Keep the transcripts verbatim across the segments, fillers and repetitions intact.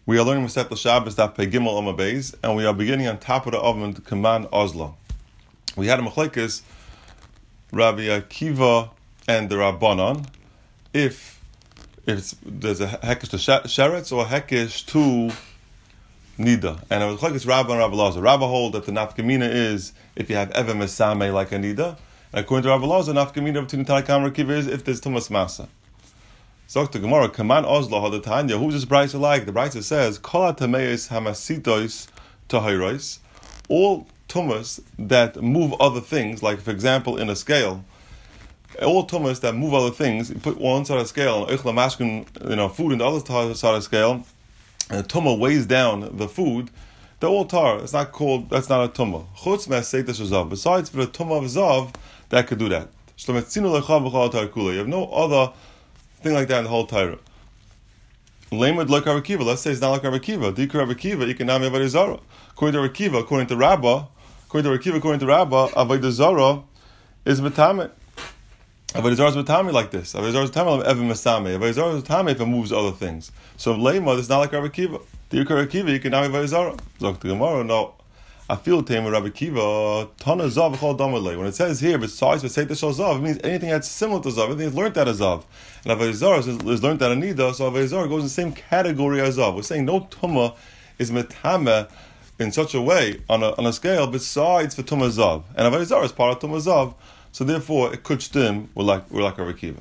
We are learning Masechet Shabbos Daf Pei Gimel Amud Beis, and we are beginning on top of the oven to command Ozla. We had a machlekes, Rabbi Akiva and the Rabbanon, if if it's, there's a hekesh to sheretz or a hekesh to nida, and it was machlekes Rabba and Rabbi Lazar. Rabba hold that the nafkamina is if you have ever mesame like a nida, and according to Rabbi Lazar, nafkamina between Tanakam and Akiva is if there's tumas masa. So the Gemara, Kaman Ozla Hadatanya, who's this Brisa like? The Brisa says, Kol Tameis Hamasitos Tahairos, all tumas that move other things, like for example in a scale, all tumas that move other things, you put one side of the scale, and mashkin, you know, food in the other side of the scale, and the tumah weighs down the food, they're all tar. It's not called, that's not a tumah. Chutz Me'aseitas Zav. Besides for the tumah of Zav, that could do that. You have no other thing like that in the whole Torah. Lamed like Rabbi Akiva. Let's say it's not like Rabbi Akiva. Dikar Rabbi Akiva, you can name Avodah Zarah. According to Rabbi Akiva, according to Rabbah, according to Rabbi Akiva, according to Rabbah, Avodah Zarah is metame. Avodah Zarah is metame like this. Avodah Zarah is metame like Evan Mesame. Avodah Zarah is metame if it moves other things. So Lamed is not like Rabbi Akiva. Dikar Rabbi Akiva, you can name Avodah Zarah. Zok the Gemara, no. I feel tame Rabbi Akiva, Tana Zav Chol Damalei. When it says here, besides for Seita Shal Zav, it means anything that's similar to Zav, everything that's learned out of Zav. And Avodah Zarah is, is learned out of Nida, so Avodah Zarah goes in the same category as Zav. We're saying no Tumah is metame in such a way on a on a scale besides for Tumah Zav. And Avodah Zarah is part of Tumah Zav, so therefore it could stem we're like we're like Rabbi Akiva.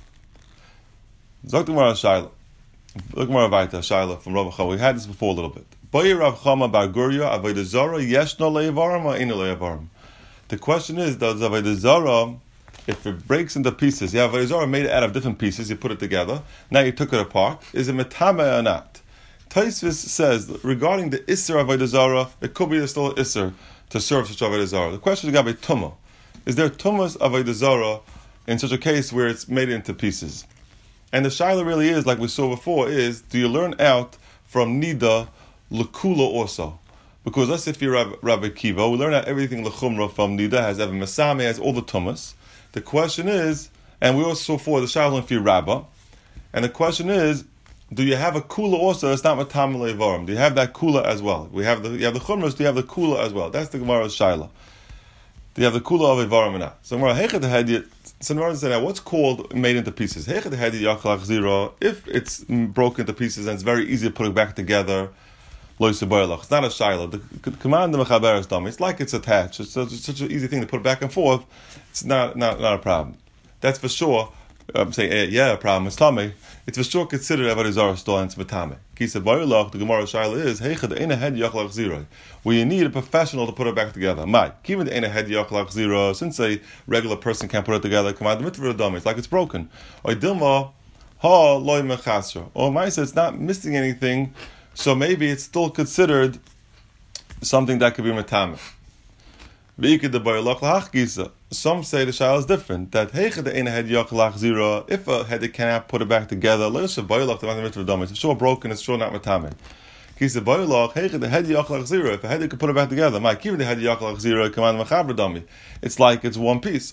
Zok Gemara Shaila. Look more Vaita Shaila from Rabbi Chama. We had this before a little bit. The question is, does Avodah Zarah, if it breaks into pieces, you have Avodah Zarah made it out of different pieces, you put it together, now you took it apart, is it metame or not? Taisvis says, regarding the Isser of Avodah Zarah, it could be still an Isser to serve such Avodah Zarah. The question is going to be Tumah. Is there Tumas of Avodah Zarah in such a case where it's made into pieces? And the Shaila really is, like we saw before, is, do you learn out from Nida L'kula also, because let's say if you're Rabbi, Rabbi Akiva, we learn out everything l'chumra from Nida, has Evan Mesame, has all the tumas. The question is, and we also saw for the Shaila if you're Rabba, and the question is, do you have a kula also? It's not matam levarim. Do you have that kula as well? We have the you have the chumras. Do you have the kula as well? That's the Gemara's Shaila. Do you have the kula of evarim or not? So Gemara hechet hadiyat. So Gemara said, now what's called made into pieces? Hechet hadiyat yachlach zira. If it's broken into pieces and it's very easy to put it back together. It's not a shaila. The command of mechaber is dumb. It's like it's attached. It's such, such an easy thing to put back and forth. It's not not, not a problem. That's for sure. I'm saying eh, yeah, a problem. It's tummy. It's for sure considered Avodah Zarah still and it's metame. Kisa bayilach. The Gemara shaila is heichad ena head yachlach zira. Well, you need a professional to put it back together. My given the ena head yachlach zira. Since a regular person can't put it together, command the mitzvah dumb. It's like it's broken. Or dilma ha loy mechasra. Or ma'isa, it's not missing anything. So maybe it's still considered something that could be metame. Some say the shaila is different. That if a head cannot put it back together, it's sure broken, it's sure not metame. If a head could put it back together, it's like it's one piece.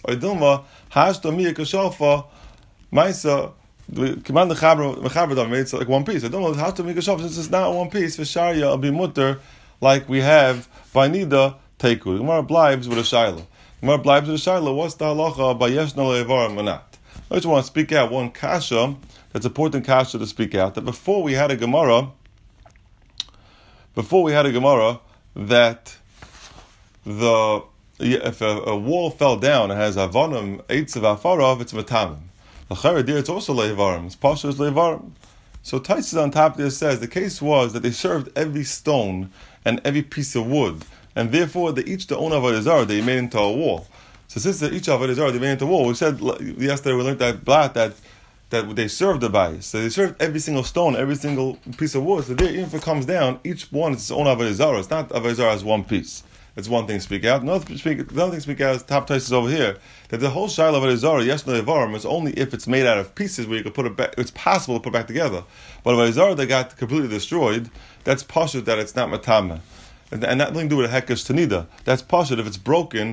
The command the chaber made it like one piece. I don't know how to make a shop since it's not one piece. For sharia, it'll be mutter like we have by nida teiku. The Gemara blibes with a shaila. The Gemara blibes with a shaila. What's the halacha by yeshna levarim or not? I just want to speak out one kasha that's important kasha to speak out. That before we had a Gemara, before we had a Gemara that the if a, a wall fell down and has avonim eitz of afarav, it's matamim. It's also leivarim. It's pashas leivarim. So Taisus on top of this says the case was that they served every stone and every piece of wood, and therefore they each the own avodah zarah they made into a wall. So since they each avodah zarah they made into a wall, we said yesterday we learned that blat that that they served the bayis. So they served every single stone, every single piece of wood. So there, even if it comes down, each one is its own avodah zarah. It's not avodah zarah as one piece. That's one thing to speak out. Another, speak, another thing to speak out is top Taisus over here. That the whole shaila of Avodah Zarah, yes, no levarim, is only if it's made out of pieces where you can put it back. It's possible to put it back together. But Avodah Zarah that got completely destroyed, that's pashut that it's not matama, and, and that nothing to do with a hekesh tanida. That's pashut if it's broken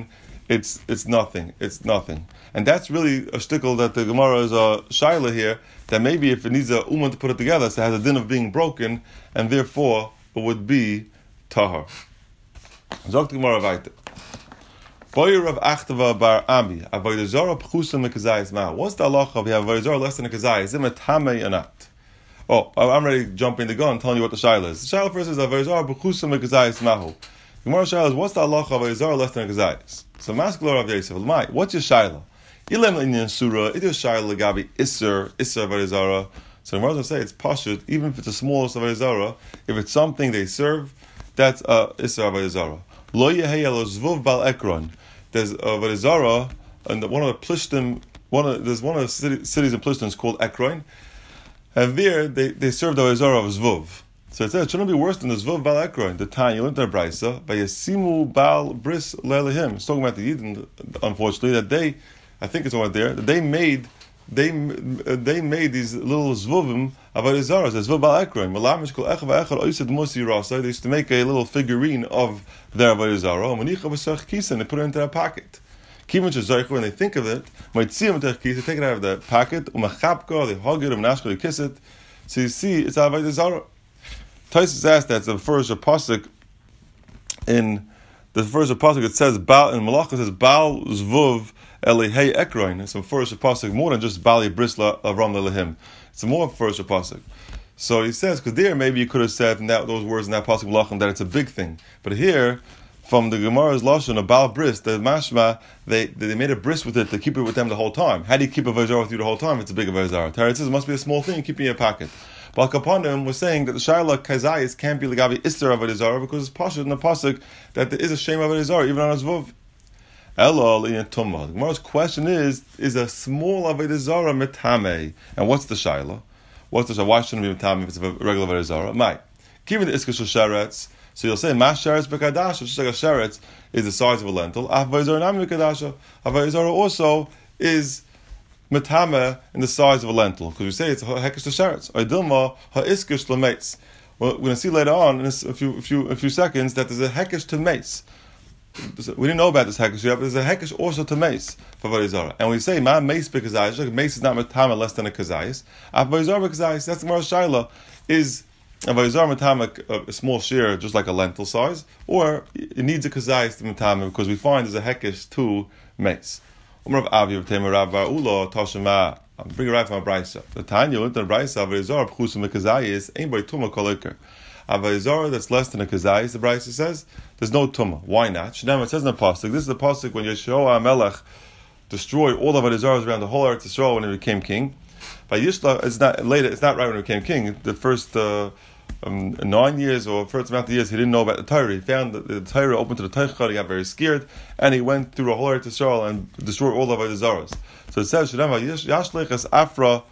it's it's nothing. It's nothing. And that's really a shtickle that the Gemara is a shaila here, that maybe if it needs a uman to put it together, so it has a din of being broken, and therefore it would be tahar. Zok the Gemara weiter. Boyer of Achtava bar Ami, Avodah Zarah pchusa mekazayis ma. What's the halacha of Avodah Zarah less than a kazayis? Is it metame or not? Oh, I'm ready jumping the gun, telling you what the shaila is. The shaila first is Avodah Zarah pchusa mekazayis mahu. The Gemara shaila is, what's the halacha of Avodah Zarah less than a kazayis? So Maskler of Yosef, what's your shaila? Ilem inyan surah, it is shaila legabi iser, iser Avodah Zarah. So the Gemara will say it's pashut, even if it's the smallest Avodah Zarah, if it's something they serve, that's uh, iser Avodah Zarah. Lo yeheya lo zvuv bal ekron. There's Avodah Zarah, and one of the Plishtim, one of there's one of the city, cities in Plishtim called Ekron, and there they, they served Avodah Zarah of Zvuv. So it says it shouldn't be worse than the Zvuv Bal Ekron. The time you learned the Brisa, Vayasimu Bal Bris Leilahim. It's talking about the Yidden, unfortunately, that they, I think it's over there, that they made they they made these little Zvuvim Avodah Zarah. There's Zvuv Bal Ekron. Malamish Kol Echav Echad Oised Musi Rasa. They used to make a little figurine of their Avodah Zarah, and they put it into their pocket. When they think of it, they take it out of the pocket, they hug it, they kiss it. So you see, it's Avodah Zarah. Taisus asked that the first pasuk in the first pasuk it says Baal in Malach it says Baal Zvuv Elihei Ekron. It's a first pasuk more than just Bali Brisla Avram Lelehim. It's a more first pasuk. So he says, because there maybe you could have said in that, those words in that pasuk Malachim that it's a big thing, but here from the Gemara's lashon a Baal bris, the mashma they they made a bris with it to keep it with them the whole time. How do you keep a Avodah Zarah with you the whole time? It's a big Avodah Zarah. Tarot says it must be a small thing you keep in your pocket. But Kapanim was saying that the Shaila Kazayis can't be Legabi Isser Avodah Zarah because it's pashut in the pasuk that there is a shame of Avodah Zarah even on a Zvuv. Elo in Tumma. The Gemara's question is: is a small Avodah Zarah metame? And what's the Shaila? What's the Shaila? Why shouldn't it be metame if it's a regular Avodah Zarah? Might. Given the Iskashul Sheretz, so you'll say Mas Sheretz Bekadasha, just like a Sheretz is the size of a lentil. Avodah Zarah Nami Bekadasha. Avodah Zarah also is metame in the size of a lentil, because we say it's hekesh to sheretz. Oidilma haiskish lemeis. Well, we're going to see later on in a few, a few, a few seconds that there's a hekesh to mace. We didn't know about this hekesh yet, but there's a hekesh also to mace for Avodah Zarah. And we say ma mace bekazayis. Like mace is not metame less than a kazayis. Avodah Zarah bekazayis. That's the Gemara shaila. Is Avodah Zarah metame a small shear, just like a lentil size, or it needs a kazayis to metame because we find there's a hekesh to mace. Umar of Avi of Tema Rabba Ula Tashema. I'm bringing it right from a Brisa. The Tanya went to the Brisa. Avodah Zarah pchusa mekazayis ain't by tuma koliker. Avodah Zarah that's less than a kazayis. The Brisa says there's no tuma. Why not? Shnei it says in the pasuk. This is the pasuk when Yeshua Melech destroyed all of Avodah Zarahs around the whole Eretz Yisrael when he became king. By Yishla, it's not later. It's not right when he became king. The first. Uh, Um, nine years or first amount of years he didn't know about the Torah. He found that the Torah open to the Teichad. He got very scared and he went through a whole Eretz Yisrael and destroyed all of Avodah Zarahs. So it says Yashlich es Afra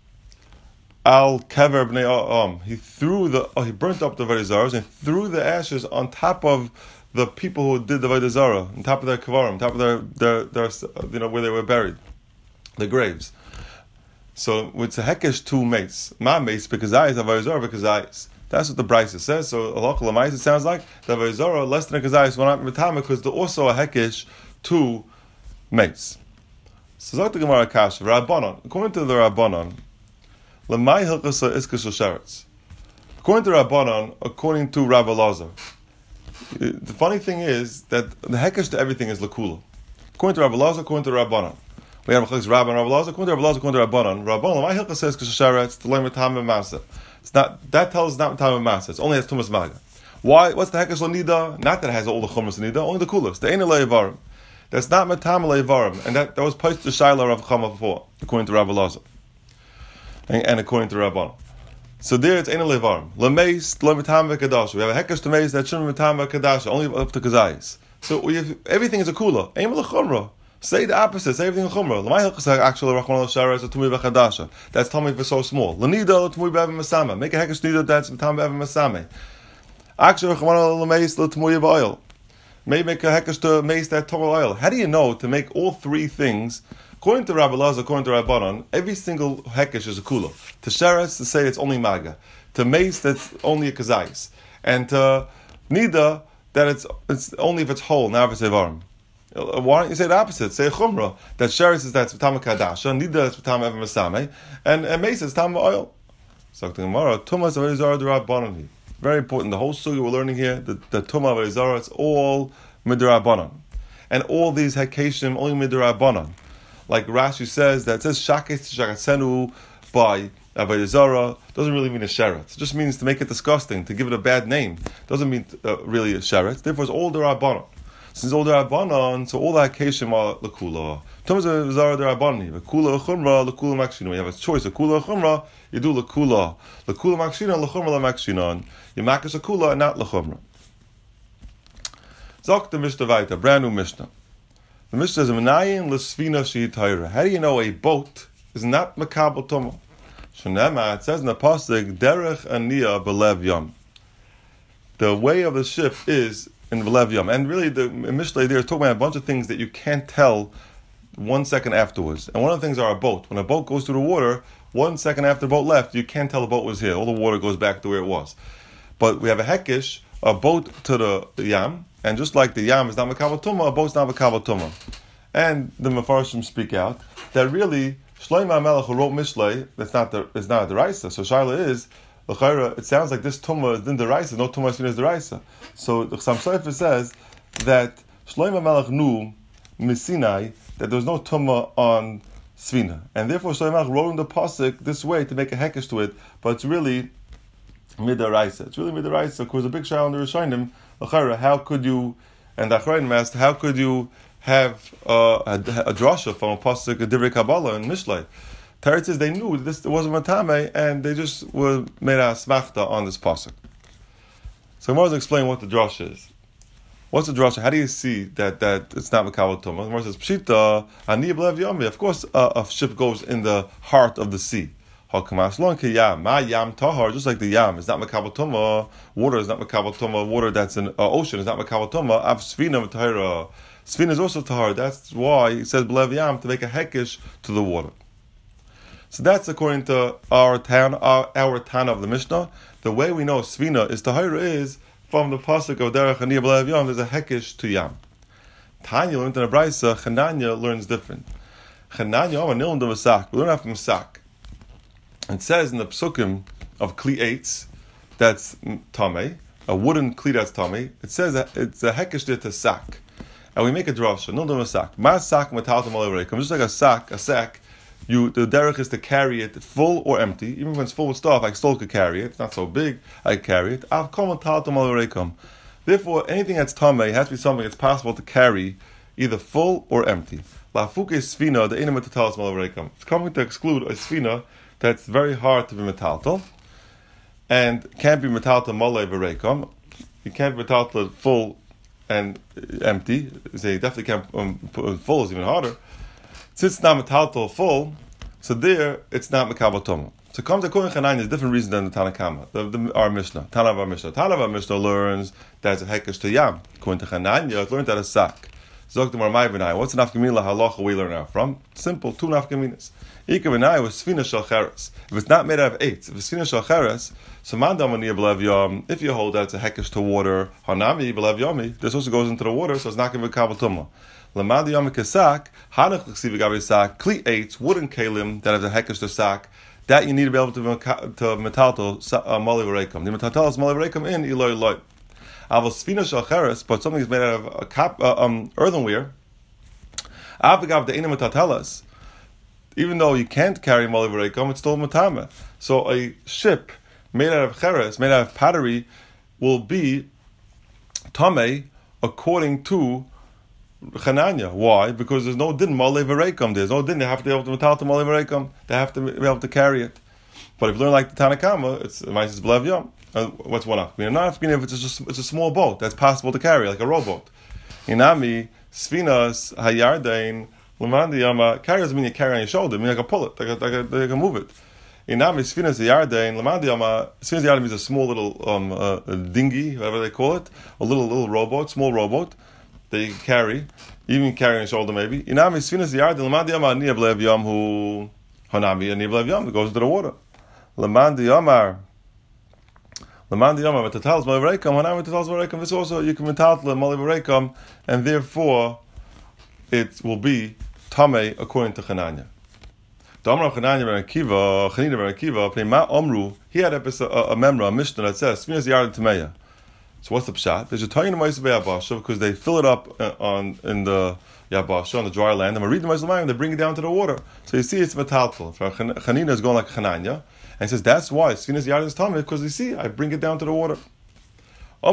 al Kever bnei Am. He threw the oh, he burnt up the Avodah Zarahs and threw the ashes on top of the people who did the Avodah Zarah, on top of their kavarim, on top of their, their their you know where they were buried, the graves. So it's a hekesh two mace, ma mace because I is Avodah Zarah because I is. That's what the Brisa says. So Allah Lamais, it sounds like the Avodah Zarah less than a kazayis will not be metame because they're also a hekesh two mace. So Zok the Gemara Kasha Rabbanon. According to the Rabbanon, lemay hilchasa iskashul sheretz. According to Rabbanon, according to Rav Elazar, the funny thing is that the hekesh to everything is lakula. According to Rav Elazar, according to Rabbanon. We have a Rabban Rav Elazar, according to Rav Elazar, according to Rabbanon. Rabbanon, lemay hilchasa iskashul sheretz to learn metame masa. It's not that tells us not time of masa. It only has tumas maga. Why? What's the hekesh lanida? Not that it has all the chumras nida, only the coolest. The ain't leivarim. That's not matam leivarim, and that, that was posted to Shaila Rav Chama before, according to Rav Elazar, and, and according to Rabban. So there it's ain't leivarim. Lameis lo matam v'kadash. We have a hekesh to meis that shouldn't matam v'kadash, only up to kazayis. So we have, everything is a kula. Ain't l'chumra. Say the opposite. Say everything in chumrah. L'may hilchas actually rachman l'sharetz a tumi v'chadasha. That's tummy for so small. L'nida l'tumi b'evim masame. Make a hekesh nida that's tam b'evim masame. Actually rachman l'meis l'tumi b'oil. May make a hekesh to meis that Torah oil. How do you know to make all three things? According to Rabbi Elazar, according to Rabbanon, every single hekesh is a kula. To sheretz to say it's only maga. To meis that's only a kazayis. And to nida that it's it's only if it's whole. Now if it's evarim. Why don't you say the opposite? Say chumrah. That sheretz is that's v'tam kadasha, nida is v'tam ever masame, and and mesa is tam oil. So the Gemara, tumas avodah zarah d'Rabbanan. Very important. The whole sugya we're learning here, the the tumah avodah zarah, it's all midrabanan, and all these hakashim only midrabanan. Like Rashi says, that it says shakes shakatsenu by avodah zarah doesn't really mean a sheretz. It just means to make it disgusting, to give it a bad name. Doesn't mean uh, really a sheretz. Therefore, it's all d'Rabbanan. Since all d'Rabbanan, so all the hakashim are l'kula. Tumas avodah zarah d'Rabbanan. L'kula chumra, l'kula makshina. You have a choice. L'kula chumra, you do l'kula. L'kula makshina, l'chumra l'makshina. You makish l'kula and not l'chumra. Zok the Mishnah Vaita, brand new Mishnah. The Mishnah says, "Menayin l'sfina she'it hayra." How do you know a boat is not makabel tumah? Shnema, it says in the pasuk, "Derech aniya belev yam." The way of the ship is in belev yam, and really the Mishnah there is talking about a bunch of things that you can't tell one second afterwards. And one of the things are a boat. When a boat goes through the water, one second after the boat left, you can't tell the boat was here. All the water goes back to where it was. But we have a hekesh, a boat to the yam. And just like the yam is not makabel tumah, a boat's not makabel tumah. And the Mefarshim speak out that really Shlomo HaMelech who wrote Mishlei, that's not the it's not a deraisa. So Shaila is l'chayra. It sounds like this tumah is din deraisa. No tumah is deraisa. So the Chassam Sofer says that Shlomo HaMelech knew misinai that there was no tumah on svina, and therefore Shlomo HaMelech wrote in the pasuk this way to make a hekesh to it. But it's really midaraisa. It's really midaraisa because a big shayla on the Rishonim. How could you, and the Achronim asked, how could you have uh, a, a drasha from a pasuk, a divrei Kabbalah in Mishlei? Teretz says they knew this wasn't matame, and they just were made a smachta on this pasuk. So Gemara explain what the drasha is. What's the drasha? How do you see that that it's not makabel tumah? Gemara says pshita ani b'lev yami. Of course, uh, a ship goes in the heart of the sea. Just like the yam is not makabel tumah, water is not makabel tumah, water that's in uh, ocean is not makabel tumah. Av svina v'tahira, svina is also tahar. That's why it says b'lev yam to make a hekesh to the water. So that's according to our town, our, our town of the Mishnah. The way we know svina is tahira is from the pasuk of derech aniyah b'lev yam. There's a hekesh to yam. Tanya learned in a brayso. Chananya learns different. Chananya am a nilum de masak. We learn that from masak. It says in the psukim of kli eitz, that's tamei, a wooden kli that's tamei. It says that it's a hekesh to sack, and we make a drasha. No, no, sack. Ma sack metaltam alereikum. Just like a sack, a sack. You the derech is to carry it full or empty. Even when it's full with stuff, I still could carry it. It's not so big. I could carry it. Av kol metaltam alereikum. Therefore, anything that's tamei has to be something that's possible to carry, either full or empty. La fuke svina the enem metaltam alereikum. It's coming to exclude a svina that's very hard to be metaltal, and can't be metaltal malay v'reikom. You can't be metaltal full and empty. So you definitely can't. Um, full is even harder. Since it's not metaltal full, so there it's not makabel tumah. So comes to Kohen Chananya is a different reason than the Tanakama, the, the, our Mishnah. Tana of our Mishnah. Tana of our Mishnah learns that it's a hekesh to yam. Kohen Chananya it's learned that a sack. Zok the Marmai B'nai. What's an afkamila halacha we learn out from? Simple, two nafkaminas. Ika B'nai was svina shel cheres. If it's not made out of eight, if it's svina shel cheres, so mandam ani b'lev yom. If you hold that it's a hekesh to water, hanami b'lev yomi. This also goes into the water, so it's not going to be kabel tumah. Lamadi yom kesak hanach l'ksiv gabi sak kli eight wooden kalim that has a hekesh to sak. That you need to be able to to metalto mali v'reikum. The metalto is mali v'reikum in iloi iloi. Avos svina shel cheres, but something is made out of a cap, uh, um, earthenware. Avagav the ina metatelas. Even though you can't carry mali v'reikum, it's still matame. So a ship made out of cheres, made out of pottery, will be tamei according to Chananya. Why? Because there's no din mali v'reikum. There's no din. They have to be able to metal to mali v'reikum. They have to be able to carry it. But if you learn like the Tanakama, it's it's b'lev yom. Uh, what's one up? You know, not if it's just it's a small boat that's possible to carry, like a rowboat. Inami sfinas hayardain lemandi yama carriers mean you carry on your shoulder. I mean, I can pull it, I can, I can, I can move it. Inami sfinas hayardain lemandi yama. Sfinas hayardain means a small little um uh, dinghy, whatever they call it, a little little rowboat, small rowboat that you can carry, even carry on your shoulder maybe. Inami sfinas hayardain lemandi yama niya b'lev yom hu hanami niya b'lev yom. It goes into the water. Lemandi yamar. Lemandi yama v'tatals mali v'reikum. Hanami v'tatals mali v'reikum. This also you can metal mali v'reikum, and therefore it will be Tameh according to Chananya. The Amr of Chananya ben Akiva, Chanina ben Akiva, Pnei Omru, he had a, a, a memra, a Mishnah that says, Sfinas Yard Tameya. So what's the pshat? There's a Tayin Ma'aseh Yabasha because they fill it up on in the Yabasha, on the dry land, and when read the Ma'aseh and they bring it down to the water. So you see it's metaltal. Chanina is going like Chananya, and he says that's why Sfinas Yard is Tameh, because you see, I bring it down to the water. A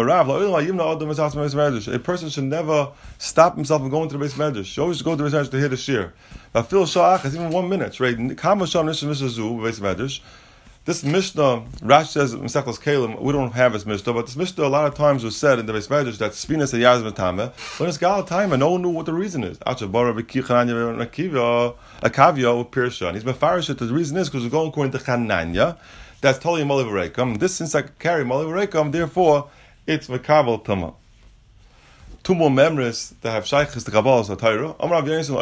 person should never stop himself from going to the base medrash. You always go to the base medrash to hear the shir. But feel sha'ach is even one minute, right? This Mishnah, Rash says Mesechus Kalim, we don't have this Mishnah, but this Mishnah a lot of times was said in the base medrash that Spinas Yaz Matame. When it's Gal time, and no one knew what the reason is. Achavara Akavia with Pirsha, and he's mefarish it. The reason is because we're going according to Chananya. That's totally Mali V'Reikam. This, since I carry Mali V'Reikam, therefore, it's Mekabel Tama. Two more memories that have Shaykhis, the Kabbalah, the Torah. Amar Rav Yonason,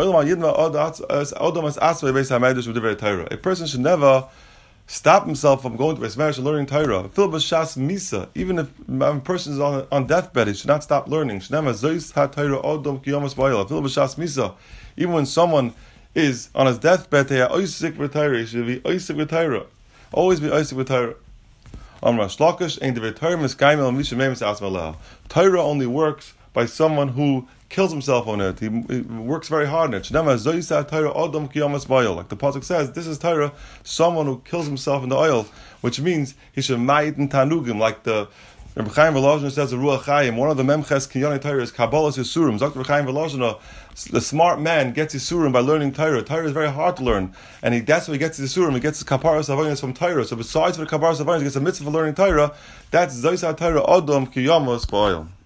a person should never stop himself from going to Beis Medrash and learning Torah. Fil b'shas misa. Even if a person is on, on deathbed, he should not stop learning. Even when someone is on his deathbed, he should be oisik with Torah. Always be oisik with Torah. Torah only works by someone who kills himself on it. He, he works very hard on it. Like the pasuk says, this is Torah, someone who kills himself in the oil, which means he should ma'it and tanugim, like the Rebbe Chaim Volozhin says, the Ruach Chaim, one of the memches kinyoni Torah is Kabbalas Yisurim. Doctor Chaim Volozhin, the smart man gets Yisurim by learning Torah. Torah is very hard to learn, and he, that's why he gets Yisurim. He gets his Kaparas Avonis from Torah. So besides for the Kaparas Avonis, he gets a mitzvah for learning Torah. That's Zoysa Torah Odom Kiyamos Ba'oil.